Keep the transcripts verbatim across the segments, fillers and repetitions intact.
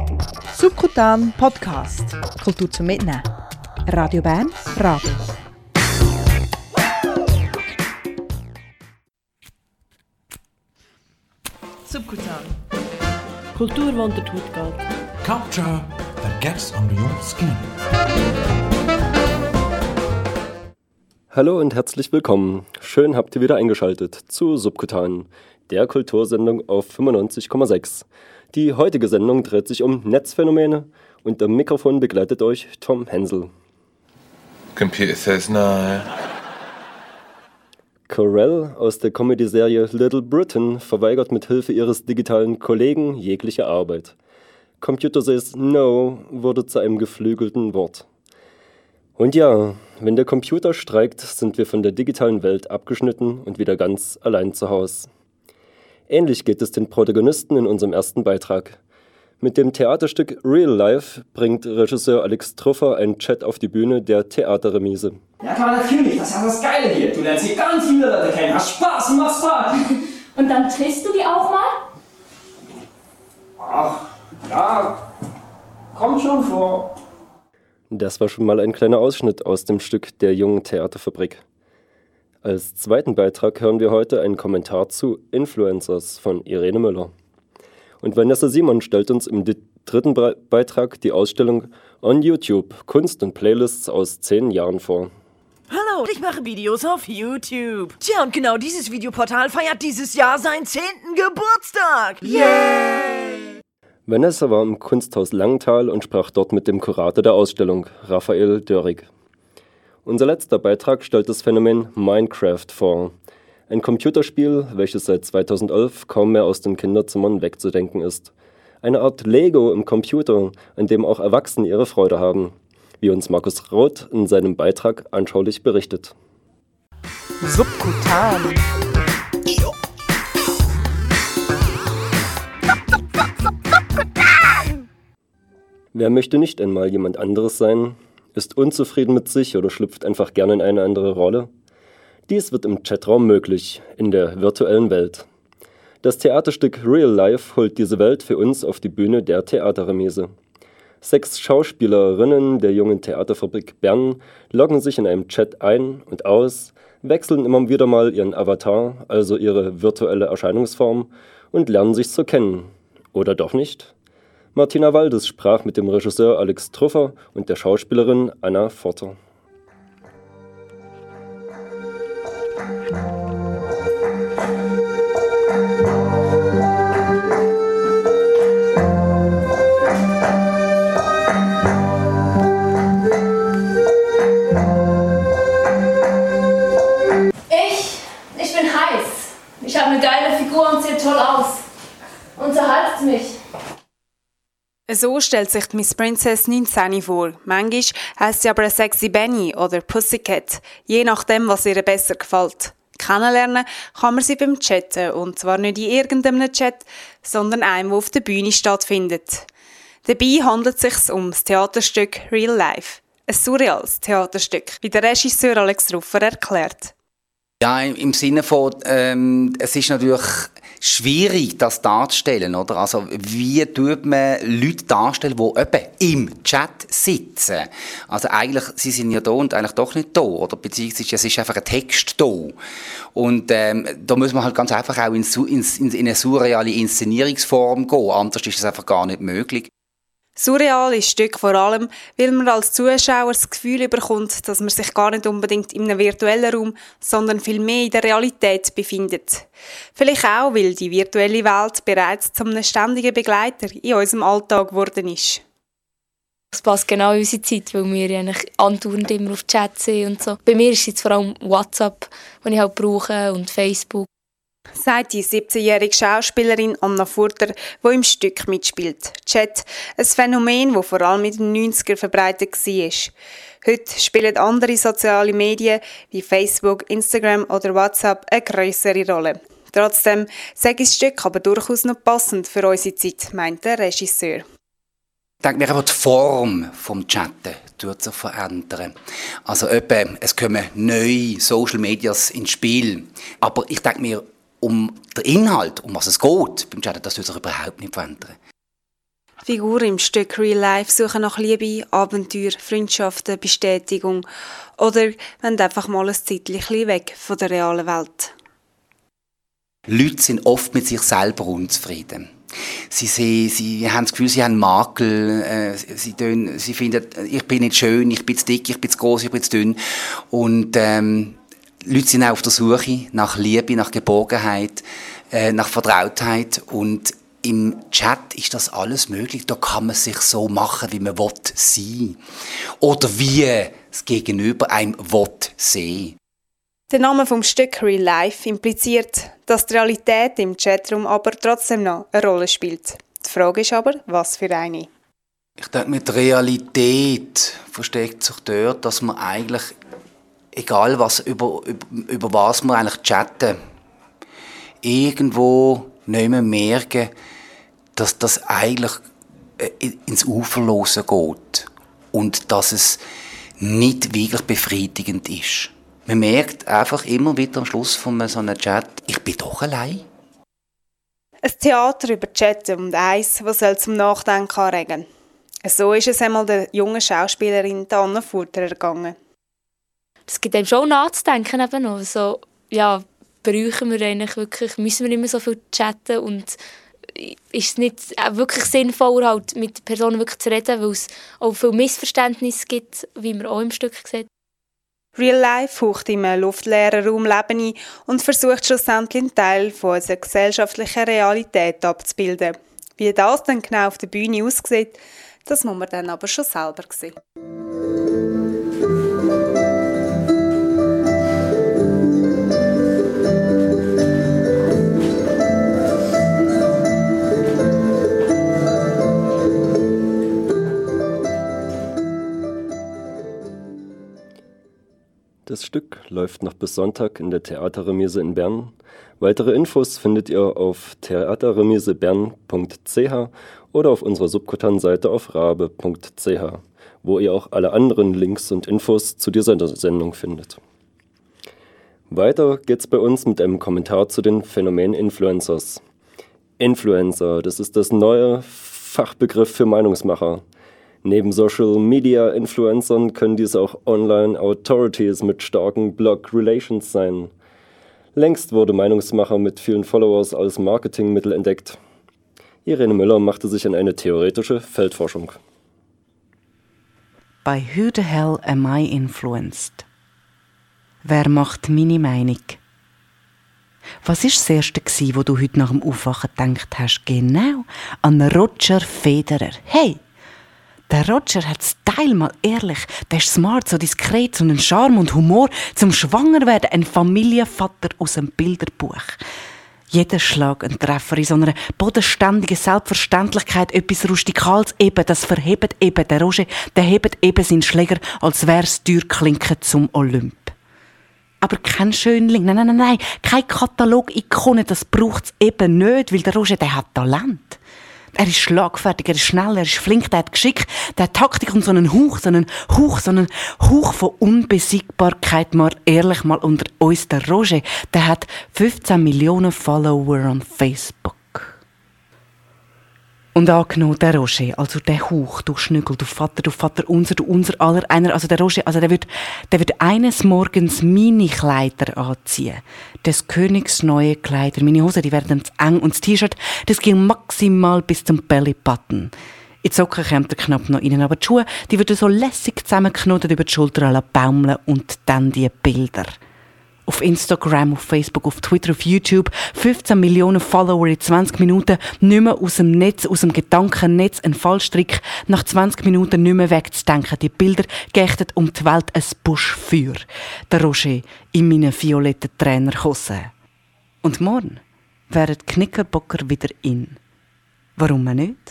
Subkutan Podcast. Kultur zum Mitnehmen. Radio Bern, Radio. Subkutan. Kultur, die unter die Haut geht. Culture that gets under your skin. Hallo und herzlich willkommen. Schön habt ihr wieder eingeschaltet zu Subkutan, der Kultursendung auf fünfundneunzig Komma sechs. Die heutige Sendung dreht sich um Netzphänomene und am Mikrofon begleitet euch Tom Hensel. Computer says no. Carell aus der Comedy-Serie Little Britain verweigert mit Hilfe ihres digitalen Kollegen jegliche Arbeit. Computer says no wurde zu einem geflügelten Wort. Und ja, wenn der Computer streikt, sind wir von der digitalen Welt abgeschnitten und wieder ganz allein zu Hause. Ähnlich geht es den Protagonisten in unserem ersten Beitrag. Mit dem Theaterstück Real Life bringt Regisseur Alex Truffer einen Chat auf die Bühne der Theaterremise. Ja klar, natürlich, das ist ja das Geile hier. Du lernst hier ganz viele Leute kennen, hast Spaß und machst Party. Und dann triffst du die auch mal? Ach, ja, kommt schon vor. Das war schon mal ein kleiner Ausschnitt aus dem Stück der jungen Theaterfabrik. Als zweiten Beitrag hören wir heute einen Kommentar zu Influencers von Irene Müller. Und Vanessa Simon stellt uns im dritten Beitrag die Ausstellung On YouTube, Kunst und Playlists aus zehn Jahren vor. Hallo, ich mache Videos auf YouTube. Tja, und genau dieses Videoportal feiert dieses Jahr seinen zehnten Geburtstag. Yay! Vanessa war im Kunsthaus Langtal und sprach dort mit dem Kurator der Ausstellung, Raphael Dörrig. Unser letzter Beitrag stellt das Phänomen Minecraft vor. Ein Computerspiel, welches seit zweitausendelf kaum mehr aus den Kinderzimmern wegzudenken ist. Eine Art Lego im Computer, an dem auch Erwachsene ihre Freude haben, wie uns Markus Roth in seinem Beitrag anschaulich berichtet. Subkutan. Wer möchte nicht einmal jemand anderes sein? Ist unzufrieden mit sich oder schlüpft einfach gerne in eine andere Rolle? Dies wird im Chatraum möglich, in der virtuellen Welt. Das Theaterstück Real Life holt diese Welt für uns auf die Bühne der Theaterremise. Sechs Schauspielerinnen der jungen Theaterfabrik Bern loggen sich in einem Chat ein und aus, wechseln immer wieder mal ihren Avatar, also ihre virtuelle Erscheinungsform, und lernen sich so kennen. Oder doch nicht? Martina Waldes sprach mit dem Regisseur Alex Truffer und der Schauspielerin Anna Forter. Ich, ich bin heiß. Ich habe eine geile Figur und sehe toll aus. Unterhaltet mich. So stellt sich die Miss Princess neunzehn vor. Manchmal heisst sie aber Sexy Benny oder Pussycat, je nachdem, was ihr besser gefällt. Kennenlernen kann man sie beim Chatten, und zwar nicht in irgendeinem Chat, sondern einem, der auf der Bühne stattfindet. Dabei handelt es sich um das Theaterstück Real Life. Ein surreales Theaterstück, wie der Regisseur Alex Truffer erklärt. Ja, im Sinne von, ähm, es ist natürlich schwierig, das darzustellen, oder? Also, wie tut man Leute darstellen, die eben im Chat sitzen? Also, eigentlich, sie sind ja da und eigentlich doch nicht da, oder? Beziehungsweise, es ist einfach ein Text da. Und, ähm, da muss man halt ganz einfach auch in, in, in eine surreale Inszenierungsform gehen. Anders ist es einfach gar nicht möglich. Surreal ist das Stück vor allem, weil man als Zuschauer das Gefühl bekommt, dass man sich gar nicht unbedingt in einem virtuellen Raum, sondern viel mehr in der Realität befindet. Vielleicht auch, weil die virtuelle Welt bereits zu einem ständigen Begleiter in unserem Alltag geworden ist. Es passt genau in unsere Zeit, weil wir eigentlich andauernd immer auf Chat sind und so. Bei mir ist es jetzt vor allem WhatsApp, das ich halt brauche, und Facebook. Sagt die siebzehnjährige Schauspielerin Anna Furter, die im Stück mitspielt. Chat, ein Phänomen, das vor allem in den neunzigern verbreitet war. Heute spielen andere soziale Medien wie Facebook, Instagram oder WhatsApp eine grössere Rolle. Trotzdem sagt das Stück aber durchaus noch passend für unsere Zeit, meint der Regisseur. Ich denke mir, aber die Form des Chatten tut sich verändern. Also etwa, es kommen neue Social Medias ins Spiel. Aber ich denke mir, um den Inhalt, um was es geht beim Chatten, das tut sich überhaupt nicht verändern. Figuren im Stück Real Life suchen nach Liebe, Abenteuer, Freundschaften, Bestätigung oder wollen einfach mal ein Zeitchen weg von der realen Welt. Leute sind oft mit sich selber unzufrieden. Sie, sie, sie haben das Gefühl, sie haben Makel, äh, sie, tun, sie finden, ich bin nicht schön, ich bin zu dick, ich bin zu groß, ich bin zu dünn. Und ähm, Leute sind auch auf der Suche nach Liebe, nach Geborgenheit, äh, nach Vertrautheit. Und im Chat ist das alles möglich. Da kann man sich so machen, wie man will sein. Oder wie das Gegenüber einem will sehen. Der Name vom Stück Real Life impliziert, dass die Realität im Chatroom aber trotzdem noch eine Rolle spielt. Die Frage ist aber, was für eine? Ich denke, mit Realität versteckt sich dort, dass man eigentlich, egal was, über, über, über was wir eigentlich chatten, irgendwo nicht mehr merken, dass das eigentlich ins Uferlose geht und dass es nicht wirklich befriedigend ist. Man merkt einfach immer wieder am Schluss von so einem Chat, ich bin doch allein. Ein Theater über Chatten und eins, das soll zum Nachdenken anregen. So ist es einmal der jungen Schauspielerin Anna Furter ergangen. Es gibt einem schon nachzudenken eben noch. So, ja, brauchen wir eigentlich wirklich, müssen wir immer so viel chatten und ist es nicht wirklich sinnvoll, halt mit der Person wirklich zu reden, weil es auch viel Missverständnisse gibt, wie man auch im Stück sieht. Real Life haucht in einem luftleeren Raum Leben ein und versucht schlussendlich einen Teil von unserer gesellschaftlichen Realität abzubilden. Wie das dann genau auf der Bühne aussieht, das muss man dann aber schon selber sehen. Das Stück läuft noch bis Sonntag in der Theaterremise in Bern. Weitere Infos findet ihr auf theaterremisebern punkt c h oder auf unserer Subkutan-Seite auf rabe punkt c h, wo ihr auch alle anderen Links und Infos zu dieser Sendung findet. Weiter geht's bei uns mit einem Kommentar zu den Phänomen Influencers. Influencer, das ist das neue Fachbegriff für Meinungsmacher. Neben Social-Media-Influencern können dies auch Online-Authorities mit starken Blog-Relations sein. Längst wurde Meinungsmacher mit vielen Followers als Marketingmittel entdeckt. Irene Müller machte sich an eine theoretische Feldforschung. By who the hell am I influenced? Wer macht meine Meinung? Was war das Erste, wo du heute nach dem Aufwachen gedacht hast? Genau, an Roger Federer. Hey! Der Roger hat Style, mal ehrlich. Der ist smart, so diskret, so einen Charme und Humor. Zum Schwangerwerden ein Familienvater aus dem Bilderbuch. Jeder Schlag ein Treffer in so einer bodenständigen Selbstverständlichkeit, etwas Rustikales eben, das verhebt eben. Der Roger, der hebt eben seinen Schläger, als wär's Türklinke zum Olymp. Aber kein Schönling, nein, nein, nein, nein, kein Katalog-Ikone, das braucht's eben nicht, weil der Roger, der hat Talent. Er ist schlagfertig, er ist schnell, er ist flink, er hat Geschick, der hat Taktik und so einen Hauch, so einen Hauch, so einen Hauch von Unbesiegbarkeit. Mal ehrlich, mal unter uns, der Roger, der hat fünfzehn Millionen Follower auf Facebook. Und angenommen, der Roger, also der Hauch, du Schnüggel, du Vater, du Vater, unser, du unser aller, einer, also der Roger, also der wird, der wird eines Morgens meine Kleider anziehen. Des Königs neue Kleider. Meine Hosen, die werden zu eng und das T-Shirt, das ging maximal bis zum Bellybutton. In die Socken kommt der Knopf noch rein, aber die Schuhe, die werden so lässig zusammengeknotet über die Schulter baumeln und dann die Bilder. Auf Instagram, auf Facebook, auf Twitter, auf YouTube. fünfzehn Millionen Follower in zwanzig Minuten. Nicht mehr aus dem Netz, aus dem Gedankennetz. Ein Fallstrick. Nach zwanzig Minuten nicht mehr wegzudenken. Die Bilder geächtet um die Welt ein Buschfeuer. Der Roger in meinen violetten Trainerhosen. Und morgen wären die Knickerbocker wieder in. Warum nicht?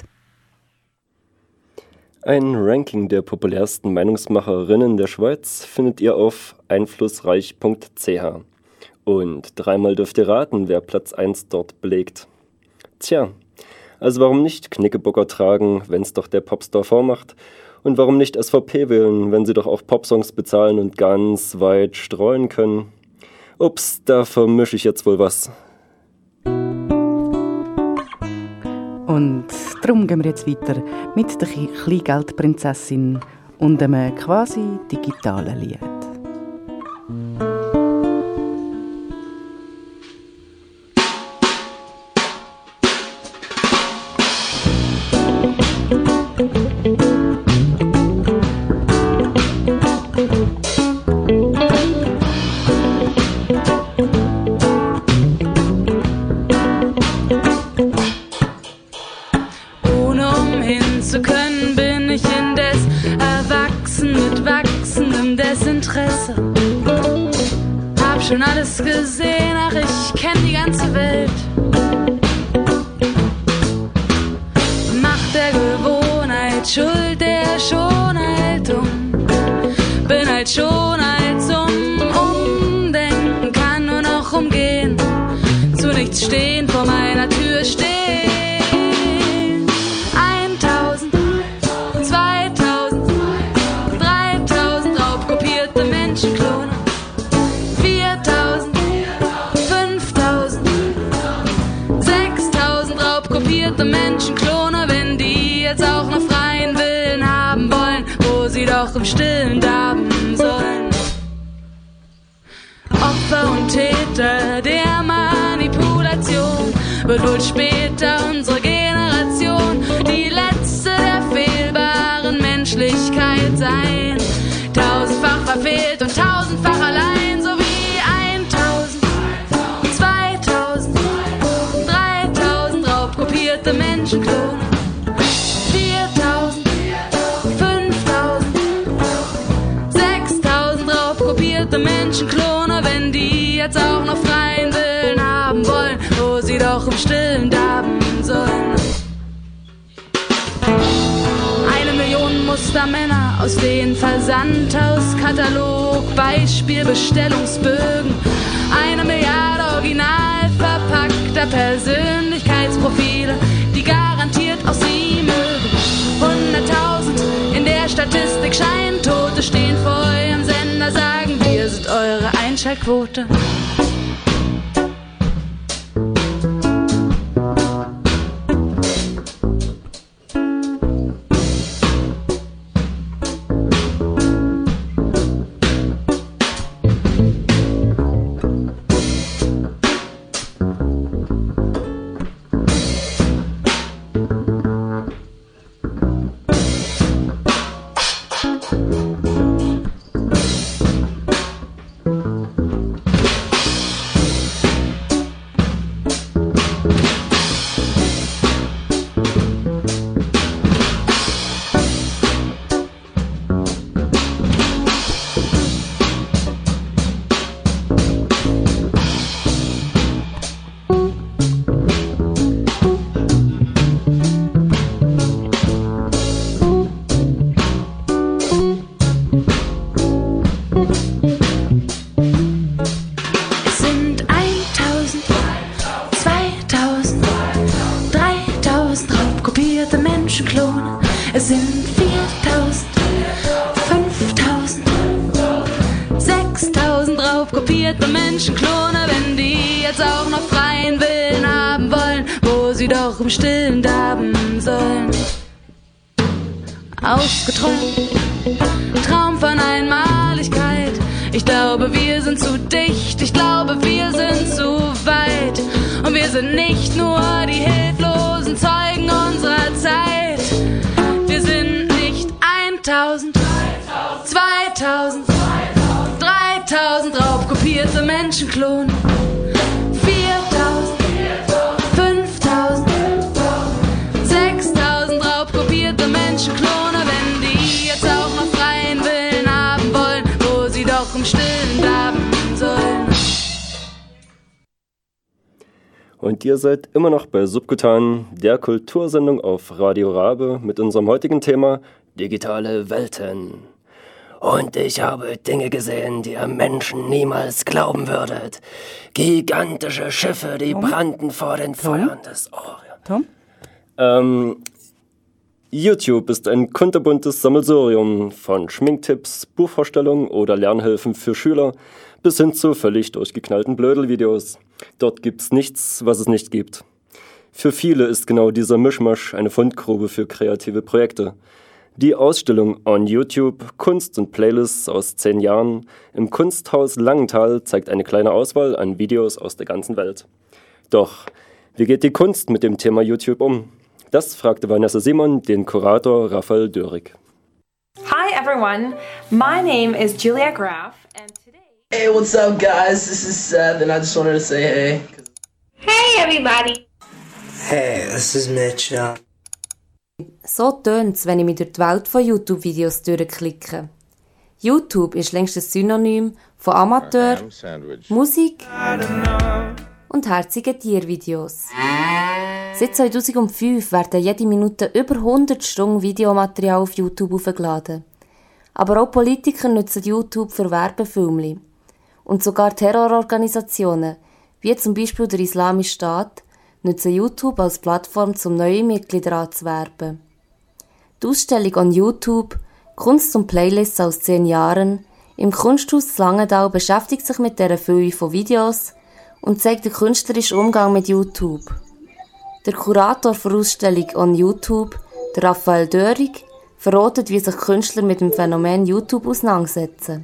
Ein Ranking der populärsten Meinungsmacherinnen der Schweiz findet ihr auf einflussreich punkt c h. Und dreimal dürft ihr raten, wer Platz eins dort belegt. Tja, also warum nicht Knickerbocker tragen, wenn's doch der Popstar vormacht? Und warum nicht S V P wählen, wenn sie doch auch Popsongs bezahlen und ganz weit streuen können? Ups, da vermische ich jetzt wohl was. Und darum gehen wir jetzt weiter mit der Kleingeldprinzessin und einem quasi digitalen Lied. Schon alles gesehen, ach, ich kenn die ganze Welt. Macht der Gewohnheit schuld, der Schonhaltung. Bin halt schon als um, umdenken, kann nur noch umgehen. Zu nichts stehen, vor meiner Tür stehen. Eintausend, zweitausend, dreitausend raubkopierte Menschenklone. Kopierte Menschenklone, wenn die jetzt auch noch freien Willen haben wollen, wo sie doch im Stillen darben sollen. Opfer und Täter der Manipulation wird wohl später unsere Generation die letzte der fehlbaren Menschlichkeit sein. Tausendfach verfehlt und tausendfach allein, so wie eintausend, zweitausend, dreitausend raubkopierte Menschenklone. viertausend, fünftausend, sechstausend raubkopierte Menschenklone, wenn die jetzt auch noch freien Willen haben wollen, wo sie doch im Stillen darben sollen. Eine Million Mustermänner aus den Versandhauskatalog, Beispielbestellungsbögen, eine Milliarde original verpackter Persönlichkeitsprofile, die garantiert auch Sie mögen. Hunderttausend in der Statistik Scheintote stehen vor eurem Sender, sagen, wir sind eure Einschaltquote. Es sind viertausend, fünftausend, sechstausend raubkopierte Menschenklone, wenn die jetzt auch noch freien Willen haben wollen, wo sie doch im Stillen darben sollen. Ausgeträumt, Traum von Einmaligkeit. Ich glaube, wir sind zu dicht, ich glaube, wir sind zu weit. Und wir sind nicht nur die hilflosen Zeugen unserer Zeit. Wir sind nicht eintausend, zweitausend, dreitausend raubkopierte Menschenklone. viertausend, fünftausend, sechstausend raubkopierte Menschenklone, wenn die jetzt auch noch freien Willen haben wollen, wo sie doch im Stillen darben sollen. Und ihr seid immer noch bei Subkutan, der Kultursendung auf Radio Rabe mit unserem heutigen Thema digitale Welten. Und ich habe Dinge gesehen, die ihr Menschen niemals glauben würdet. Gigantische Schiffe, die Tom? brannten vor den Tom? Feuern des Orient. Tom? Ähm, YouTube ist ein kunterbuntes Sammelsurium von Schminktipps, Buchvorstellungen oder Lernhilfen für Schüler bis hin zu völlig durchgeknallten Blödelvideos. Dort gibt's nichts, was es nicht gibt. Für viele ist genau dieser Mischmasch eine Fundgrube für kreative Projekte. Die Ausstellung On YouTube, Kunst und Playlists aus zehn Jahren im Kunsthaus Langenthal zeigt eine kleine Auswahl an Videos aus der ganzen Welt. Doch, wie geht die Kunst mit dem Thema YouTube um? Das fragte Vanessa Simon den Kurator Raphael Dörig. Hi everyone, my name is Julia Graf and today... Hey, what's up guys? This is Seth and I just wanted to say hey. Hey everybody! Hey, this is Mitch. So tönt es, wenn ich mich durch die Welt von YouTube-Videos durchklicke. YouTube ist längst ein Synonym von Amateur, Musik und herzigen Tiervideos. Seit zweitausendfünf werden jede Minute über hundert Stunden Videomaterial auf YouTube aufgeladen. Aber auch Politiker nutzen YouTube für Werbefilme. Und sogar Terrororganisationen, wie zum Beispiel der Islamische Staat, nutzen YouTube als Plattform, um neue Mitglieder anzuwerben. Die Ausstellung On YouTube, Kunst und Playlists aus zehn Jahren, im Kunsthaus Langenthal beschäftigt sich mit dieser Fülle von Videos und zeigt den künstlerischen Umgang mit YouTube. Der Kurator der Ausstellung On YouTube, der Raphael Dörig, verratet, wie sich Künstler mit dem Phänomen YouTube auseinandersetzen.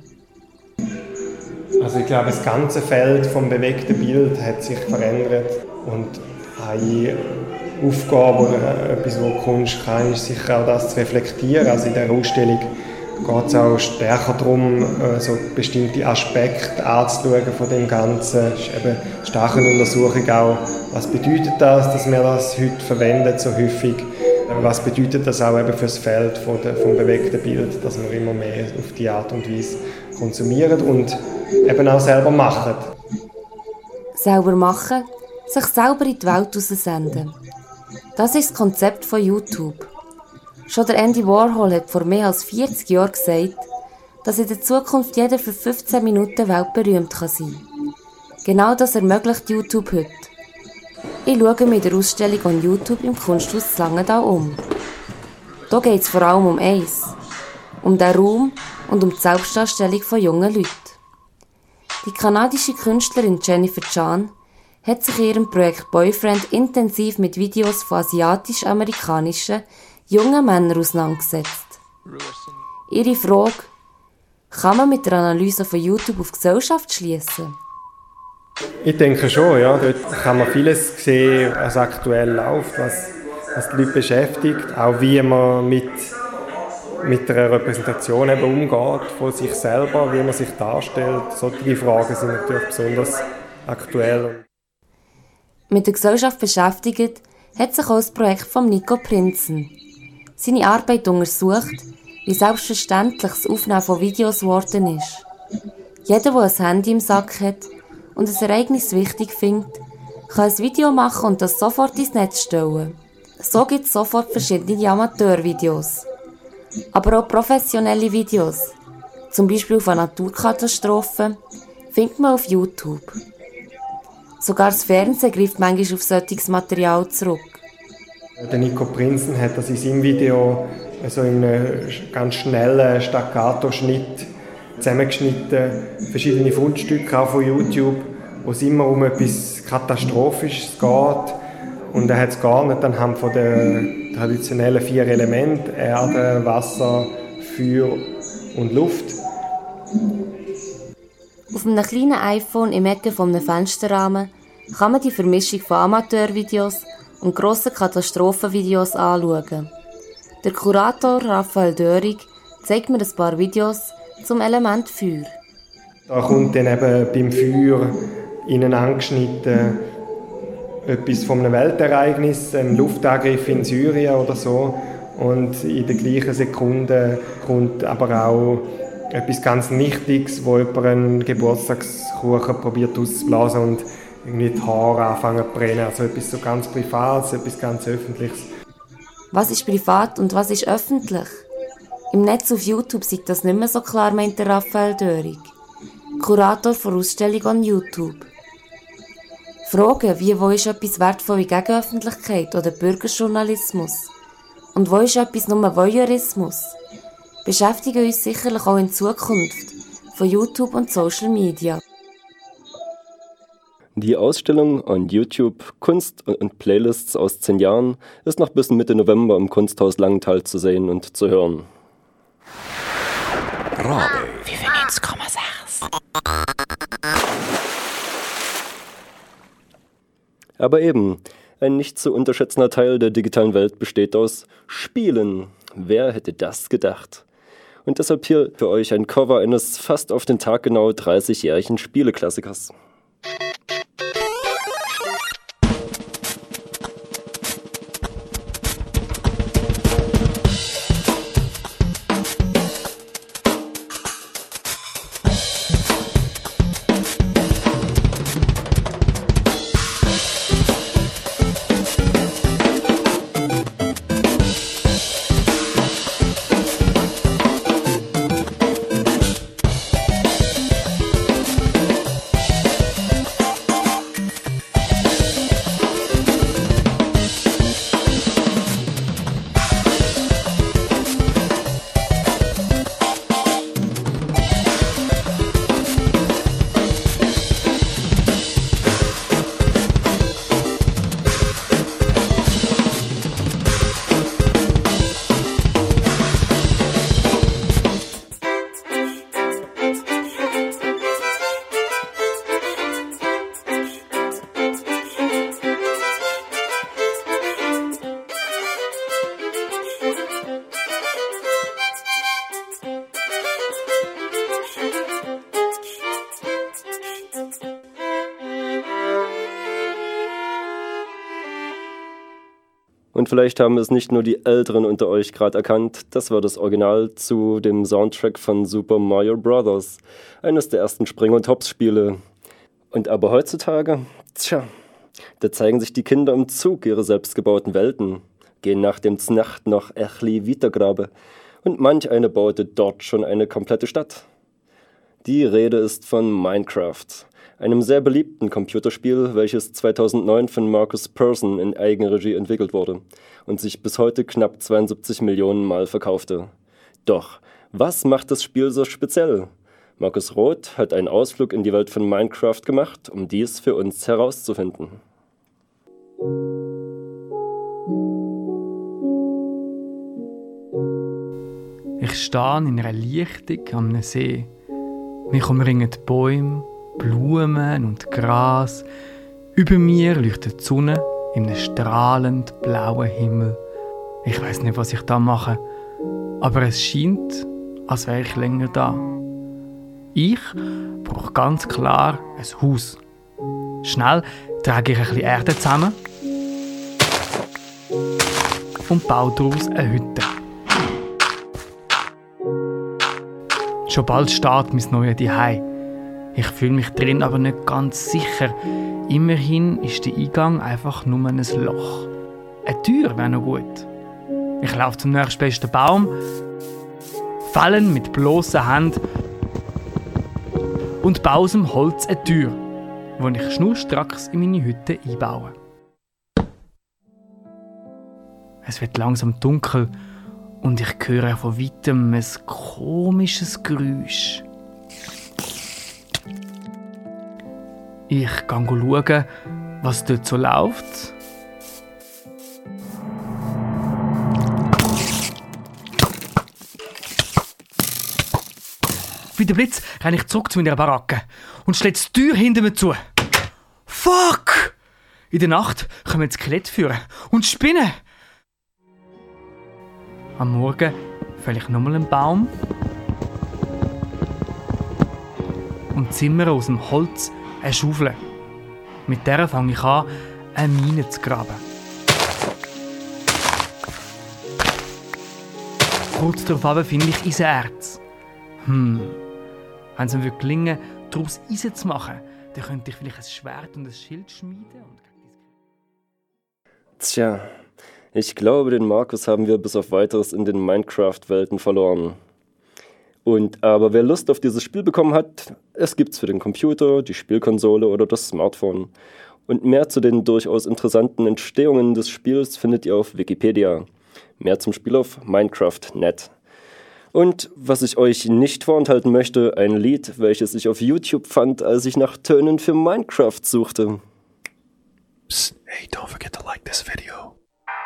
Also ich glaube, das ganze Feld vom bewegten Bild hat sich verändert und eine Aufgabe oder etwas, was Kunst kann, ist sicher auch das zu reflektieren. Also in dieser Ausstellung geht es auch stärker darum, so bestimmte Aspekte anzuschauen von dem Ganzen. Es ist eben eine starke Untersuchung auch, was bedeutet das, dass wir das heute verwenden, so häufig. Was bedeutet das auch eben für das Feld von der, vom bewegten Bild, dass wir immer mehr auf die Art und Weise konsumieren und eben auch selber machen. Selber machen, sich selber in die Welt raussenden. Das ist das Konzept von YouTube. Schon der Andy Warhol hat vor mehr als vierzig Jahren gesagt, dass in der Zukunft jeder für fünfzehn Minuten weltberühmt sein kann. Genau das ermöglicht YouTube heute. Ich schaue mir in der Ausstellung on YouTube im Kunsthaus Langenthal um. Hier geht es vor allem um eins, um den Raum und um die Selbstdarstellung von jungen Leuten. Die kanadische Künstlerin Jennifer Chan hat sich in ihrem Projekt Boyfriend intensiv mit Videos von asiatisch-amerikanischen jungen Männern auseinandergesetzt. Ihre Frage: Kann man mit der Analyse von YouTube auf Gesellschaft schließen? Ich denke schon, ja. Dort kann man vieles sehen, was aktuell läuft, was, was die Leute beschäftigt, auch wie man mit, mit einer Repräsentation eben umgeht von sich selber, wie man sich darstellt. Solche Fragen sind natürlich besonders aktuell. Mit der Gesellschaft beschäftigt hat sich auch das Projekt von Nico Prinzen. Seine Arbeit untersucht, wie selbstverständlich das Aufnehmen von Videos geworden ist. Jeder, der ein Handy im Sack hat und ein Ereignis wichtig findet, kann ein Video machen und das sofort ins Netz stellen. So gibt es sofort verschiedene Amateurvideos. Aber auch professionelle Videos, zum Beispiel von Naturkatastrophen, findet man auf YouTube. Sogar das Fernsehen greift manchmal auf solches Material zurück. Der Nico Prinzen hat das in seinem Video also in einem ganz schnellen Staccato-Schnitt zusammengeschnitten, verschiedene Fundstücke auch von YouTube, wo es immer um etwas Katastrophisches geht. Und er hat es gar nicht anhand von den traditionellen vier Elementen, Erde, Wasser, Feuer und Luft. Auf einem kleinen iPhone im Ecke von einem Fensterrahmen kann man die Vermischung von Amateurvideos und grossen Katastrophenvideos anschauen. Der Kurator Raphael Dörig zeigt mir ein paar Videos zum Element Feuer. Da kommt dann eben beim Feuer innen angeschnitten etwas von einem Weltereignis, ein Luftangriff in Syrien oder so. Und in der gleichen Sekunde kommt aber auch etwas ganz Nichtiges, wo jemand einen Geburtstagskuchen probiert auszublasen und irgendwie die Haare anfangen zu brennen. Also etwas so ganz Privates, etwas ganz Öffentliches. Was ist privat und was ist öffentlich? Im Netz auf YouTube sieht das nicht mehr so klar, meint der Raphael Dörig, Kurator der Ausstellung on YouTube. Fragen wie, wo ist etwas wertvoll in Gegenöffentlichkeit oder Bürgerjournalismus? Und wo ist etwas nur Voyeurismus? Beschäftigen uns sicherlich auch in Zukunft von YouTube und Social Media. Die Ausstellung on YouTube Kunst und Playlists aus zehn Jahren ist noch bis Mitte November im Kunsthaus Langenthal zu sehen und zu hören. Radio fünfundneunzig Komma sechs. Aber eben, ein nicht zu unterschätzender Teil der digitalen Welt besteht aus Spielen. Wer hätte das gedacht? Und deshalb hier für euch ein Cover eines fast auf den Tag genau dreißigjährigen Spieleklassikers. Und vielleicht haben es nicht nur die Älteren unter euch gerade erkannt, das war das Original zu dem Soundtrack von Super Mario Bros., eines der ersten Spring- und Hops-Spiele. Und aber heutzutage, tja, da zeigen sich die Kinder im Zug ihre selbstgebauten Welten, gehen nach dem Znacht noch Echli Vitagrabe und manch eine baute dort schon eine komplette Stadt. Die Rede ist von Minecraft, einem sehr beliebten Computerspiel, welches zweitausendneun von Markus Persson in Eigenregie entwickelt wurde und sich bis heute knapp zweiundsiebzig Millionen Mal verkaufte. Doch, was macht das Spiel so speziell? Markus Roth hat einen Ausflug in die Welt von Minecraft gemacht, um dies für uns herauszufinden. Ich stehe in einer Lichtung am See. Mich umringen Bäume, Blumen und Gras. Über mir leuchtet die Sonne in einem strahlend blauen Himmel. Ich weiß nicht, was ich da mache, aber es scheint, als wäre ich länger da. Ich brauche ganz klar ein Haus. Schnell trage ich ein bisschen Erde zusammen und baue daraus eine Hütte. Schon bald steht mein neues Zuhause. Ich fühle mich drin aber nicht ganz sicher. Immerhin ist der Eingang einfach nur ein Loch. Eine Tür wäre noch gut. Ich laufe zum nächstbesten Baum, fälle mit bloßen Händen und baue aus dem Holz eine Tür, die ich schnurstracks in meine Hütte einbaue. Es wird langsam dunkel und ich höre von weitem ein komisches Geräusch. Ich gehe schauen, was dort so läuft. Wie der Blitz renne ich zurück zu meiner Baracke und schlage die Tür hinter mir zu. Fuck! In der Nacht kommen die Skelette führen und Spinnen. Am Morgen fälle ich nochmal einen Baum und zimmere aus dem Holz eine Schaufel. Mit der fange ich an, eine Mine zu graben. Kurz darauf finde ich Eisenerz. Hm, wenn es mir gelingen würde, daraus Eisen zu machen, dann könnte ich vielleicht ein Schwert und ein Schild schmieden. Tja, ich glaube, den Markus haben wir bis auf Weiteres in den Minecraft-Welten verloren. Und aber wer Lust auf dieses Spiel bekommen hat, es gibt's für den Computer, die Spielkonsole oder das Smartphone. Und mehr zu den durchaus interessanten Entstehungen des Spiels findet ihr auf Wikipedia. Mehr zum Spiel auf Minecraft Punkt net. Und was ich euch nicht vorenthalten möchte, ein Lied, welches ich auf YouTube fand, als ich nach Tönen für Minecraft suchte. Psst, hey, don't forget to like this video.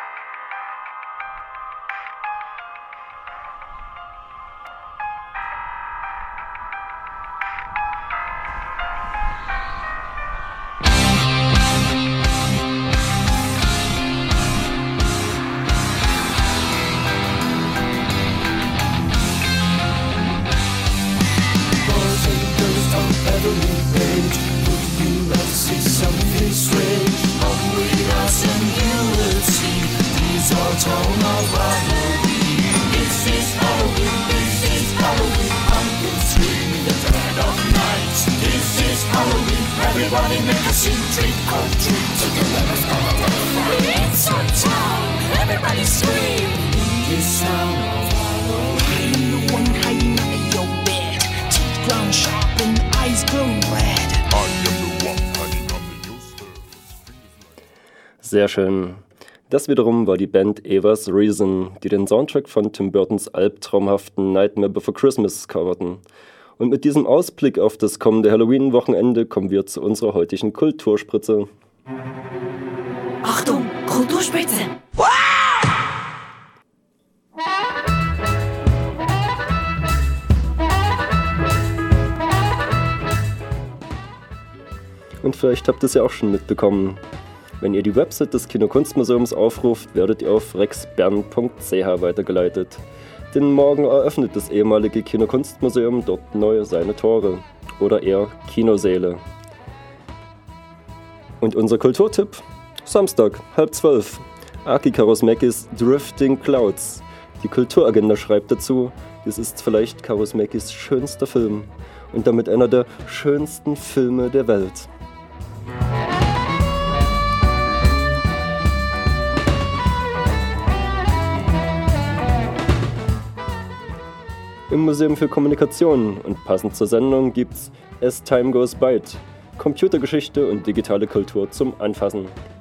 Everybody make a scene, trick or treat. Together it's our town. Everybody scream. In this sound of Halloween. I'm the one hiding under your bed. Teeth ground sharp and eyes glowing red. I am the one hiding under your bed. Sehr schön. Das wiederum war die Band Eva's Reason, die den Soundtrack von Tim Burtons albtraumhaften Nightmare Before Christmas coverten. Und mit diesem Ausblick auf das kommende Halloween-Wochenende kommen wir zu unserer heutigen Kulturspritze. Achtung, Kulturspritze! Und vielleicht habt ihr es ja auch schon mitbekommen. Wenn ihr die Website des Kinokunstmuseums aufruft, werdet ihr auf rexbern punkt c h weitergeleitet. Denn morgen eröffnet das ehemalige Kinokunstmuseum dort neu seine Tore. Oder eher Kinosäle. Und unser Kulturtipp? Samstag, halb zwölf. Aki Kaurismäkis Drifting Clouds. Die Kulturagenda schreibt dazu, dies ist vielleicht Kaurismäkis schönster Film. Und damit einer der schönsten Filme der Welt. Im Museum für Kommunikation und passend zur Sendung gibt's As Time Goes By, Computergeschichte und digitale Kultur zum Anfassen.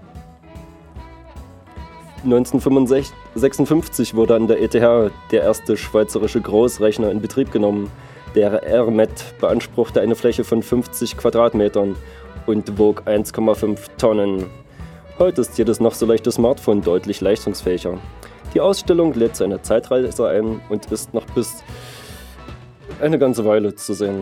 neunzehnhundertsechsundfünfzig wurde an der E T H der erste schweizerische Großrechner in Betrieb genommen. Der R M E T beanspruchte eine Fläche von fünfzig Quadratmetern und wog eins Komma fünf Tonnen. Heute ist jedes noch so leichte Smartphone deutlich leistungsfähiger. Die Ausstellung lädt zu einer Zeitreise ein und ist noch bis eine ganze Weile zu sehen.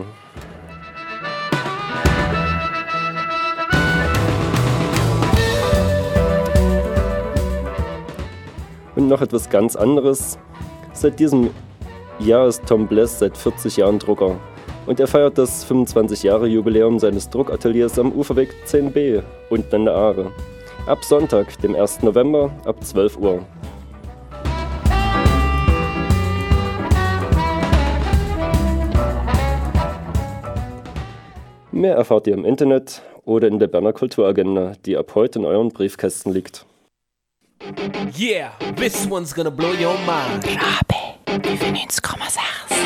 Und noch etwas ganz anderes. Seit diesem Jahr ist Tom Bless seit vierzig Jahren Drucker. Und er feiert das fünfundzwanzig-Jahre-Jubiläum seines Druckateliers am Uferweg zehn b unten an der Aare. Ab Sonntag, dem ersten November, ab zwölf Uhr. Mehr erfahrt ihr im Internet oder in der Berner Kulturagenda, die ab heute in euren Briefkästen liegt. Yeah, this one's gonna blow your mind. Rabe, neunundneunzig Komma sechs.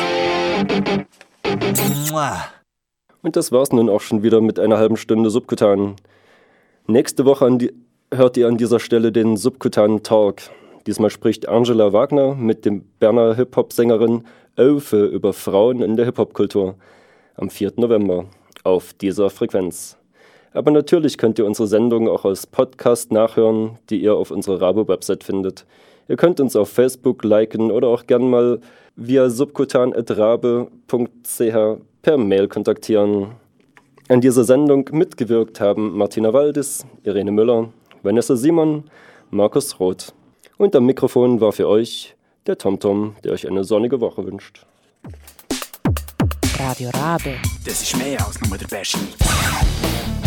Und das war's nun auch schon wieder mit einer halben Stunde Subkutan. Nächste Woche an die, hört ihr an dieser Stelle den Subkutan Talk. Diesmal spricht Angela Wagner mit dem Berner Hip-Hop-Sängerin Öfe über Frauen in der Hip-Hop-Kultur am vierten November auf dieser Frequenz. Aber natürlich könnt ihr unsere Sendung auch als Podcast nachhören, die ihr auf unserer Rabo-Website findet. Ihr könnt uns auf Facebook liken oder auch gern mal via subkutan at rabe punkt c h per Mail kontaktieren. An dieser Sendung mitgewirkt haben Martina Waldis, Irene Müller, Vanessa Simon, Markus Roth. Und am Mikrofon war für euch der TomTom, der euch eine sonnige Woche wünscht. Radio Rabe. Das ist mehr als nur der Beste.